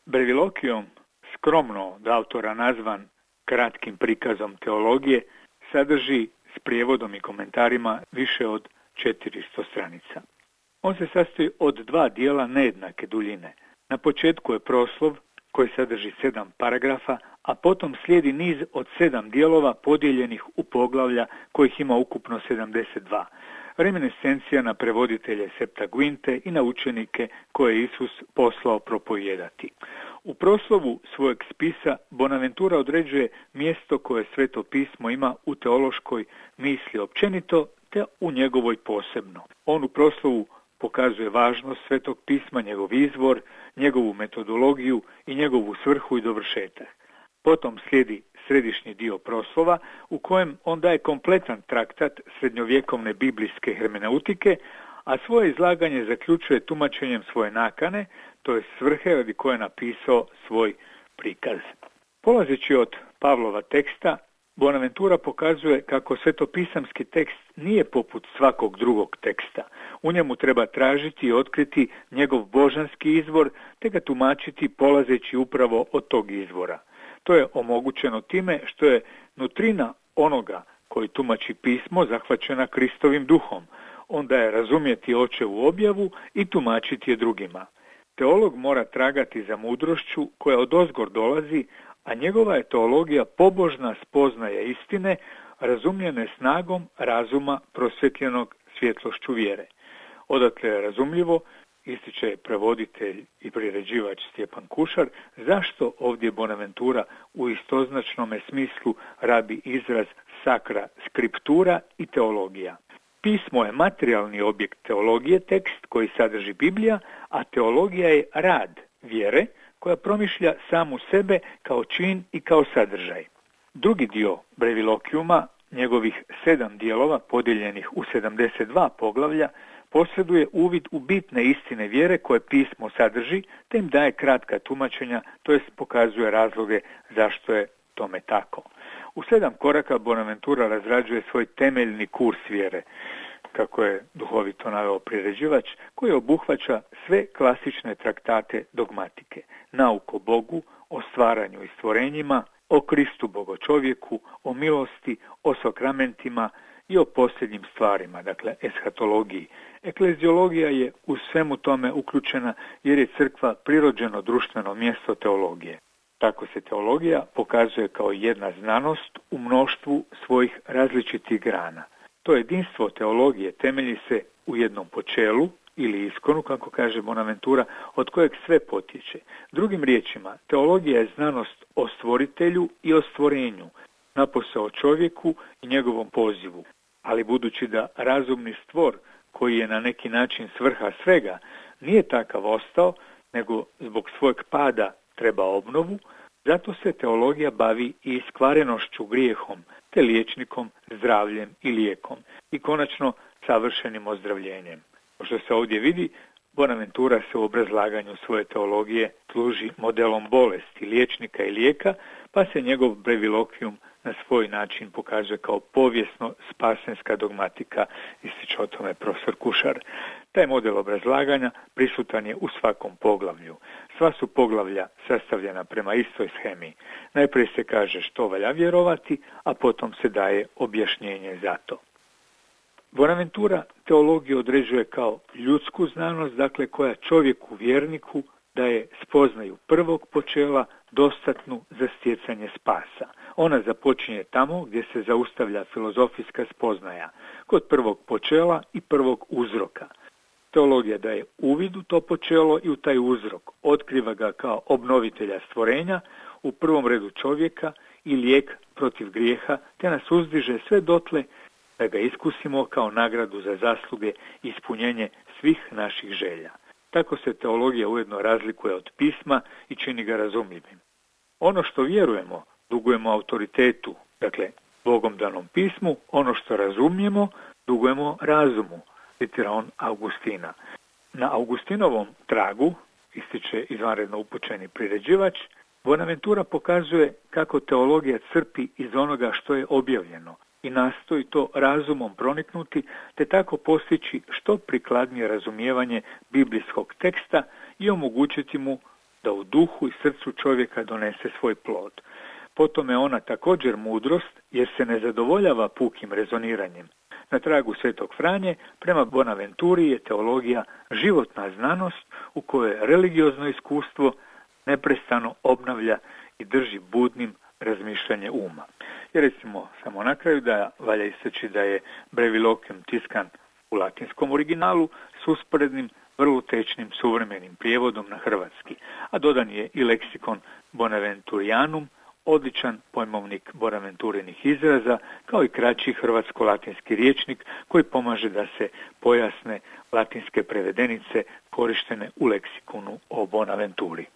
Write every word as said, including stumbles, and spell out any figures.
Breviloquium, skromno od autora nazvan kratkim prikazom teologije, sadrži s prijevodom i komentarima više od četiristo stranica. On se sastoji od dva dijela nejednake duljine. Na početku je proslov koji sadrži sedam paragrafa, a potom slijedi niz od sedam dijelova podijeljenih u poglavlja kojih ima ukupno sedamdeset dva. Reminiscencija na prevoditelje Septaguinte i na učenike koje je Isus poslao propovijedati. U proslovu svojeg spisa Bonaventura određuje mjesto koje Sveto pismo ima u teološkoj misli općenito te u njegovoj posebno. On u proslovu pokazuje važnost Svetog pisma, njegov izvor, njegovu metodologiju i njegovu svrhu i dovršetak. Potom slijedi središnji dio proslova u kojem on daje kompletan traktat srednjovjekovne biblijske hermeneutike, a svoje izlaganje zaključuje tumačenjem svoje nakane, to je svrhe radi koje je napisao svoj prikaz. Polazeći od Pavlova teksta, Bonaventura pokazuje kako svetopisamski tekst nije poput svakog drugog teksta. U njemu treba tražiti i otkriti njegov božanski izvor, te ga tumačiti polazeći upravo od tog izvora. To je omogućeno time što je nutrina onoga koji tumači pismo zahvaćena Kristovim duhom. Onda je razumjeti očevu objavu i tumačiti je drugima. Teolog mora tragati za mudrošću koja odozgor dolazi, a njegova je teologija pobožna spoznaja istine, razumljene snagom razuma prosvjetljenog svjetlošću vjere. Odatle je razumljivo, ističe prevoditelj i priređivač Stjepan Kušar, zašto ovdje Bonaventura u istoznačnome smislu rabi izraz sakra skriptura i teologija. Pismo je materijalni objekt teologije, tekst koji sadrži Biblija, a teologija je rad vjere koja promišlja samu sebe kao čin i kao sadržaj. Drugi dio Breviloquiuma, njegovih sedam dijelova podijeljenih u sedamdeset dva poglavlja, posjeduje uvid u bitne istine vjere koje pismo sadrži, te im daje kratka tumačenja, to jest pokazuje razloge zašto je tome tako. U sedam koraka Bonaventura razrađuje svoj temeljni kurs vjere, kako je duhovito naveo priređivač, koji obuhvaća sve klasične traktate dogmatike. Nauku o Bogu, o stvaranju i stvorenjima, o Kristu bogočovjeku, o milosti, o sakramentima i o posljednjim stvarima, dakle eshatologiji. Ekleziologija je u svemu tome uključena jer je crkva prirođeno društveno mjesto teologije. Tako se teologija pokazuje kao jedna znanost u mnoštvu svojih različitih grana. To jedinstvo teologije temelji se u jednom počelu ili iskonu, kako kaže Bonaventura, od kojeg sve potječe. Drugim riječima, teologija je znanost o stvoritelju i o stvorenju, napose o čovjeku i njegovom pozivu. Ali budući da razumni stvor, koji je na neki način svrha svega, nije takav ostao, nego zbog svojeg pada treba obnovu, zato se teologija bavi i iskvarenošću grijehom, te liječnikom, zdravljem i lijekom i konačno savršenim ozdravljenjem. Što se ovdje vidi, Bonaventura se u obrazlaganju svoje teologije služi modelom bolesti, liječnika i lijeka, pa se njegov Breviloquium na svoj način pokazuje kao povijesno spasenska dogmatika, ističe o tome profesor Kušar. Taj model obrazlaganja prisutan je u svakom poglavlju. Sva su poglavlja sastavljena prema istoj shemi. Najprije se kaže što valja vjerovati, a potom se daje objašnjenje za to. Bonaventura teologiju određuje kao ljudsku znanost, dakle koja čovjeku vjerniku daje spoznaju prvog počela dostatnu za stjecanje spasa. Ona započinje tamo gdje se zaustavlja filozofijska spoznaja, kod prvog počela i prvog uzroka. Teologija daje uvid u to počelo i u taj uzrok, otkriva ga kao obnovitelja stvorenja, u prvom redu čovjeka i lijek protiv grijeha, te nas uzdiže sve dotle da ga iskusimo kao nagradu za zasluge i ispunjenje svih naših želja. Tako se teologija ujedno razlikuje od pisma i čini ga razumljivim. Ono što vjerujemo, dugujemo autoritetu, dakle Bogom danom pismu, ono što razumijemo, dugujemo razumu, citira on Augustina. Na Augustinovom tragu, ističe izvanredno upućeni priređivač, Bonaventura pokazuje kako teologija crpi iz onoga što je objavljeno i nastoji to razumom proniknuti, te tako postići što prikladnije razumijevanje biblijskog teksta i omogućiti mu da u duhu i srcu čovjeka donese svoj plod. Potom je ona također mudrost, jer se ne zadovoljava pukim rezoniranjem. Na tragu Svetog Franje, prema Bonaventuri je teologija životna znanost u kojoj religiozno iskustvo neprestano obnavlja i drži budnim razmišljanje uma. I recimo samo na kraju da valja istaći da je Breviloquium tiskan u latinskom originalu s usporednim vrlo tečnim suvremenim prijevodom na hrvatski, a dodan je i leksikon Bonaventurianum, odličan pojmovnik bonaventurinih izraza, kao i kraći hrvatsko-latinski rječnik koji pomaže da se pojasne latinske prevedenice korištene u leksikonu o Bonaventuri.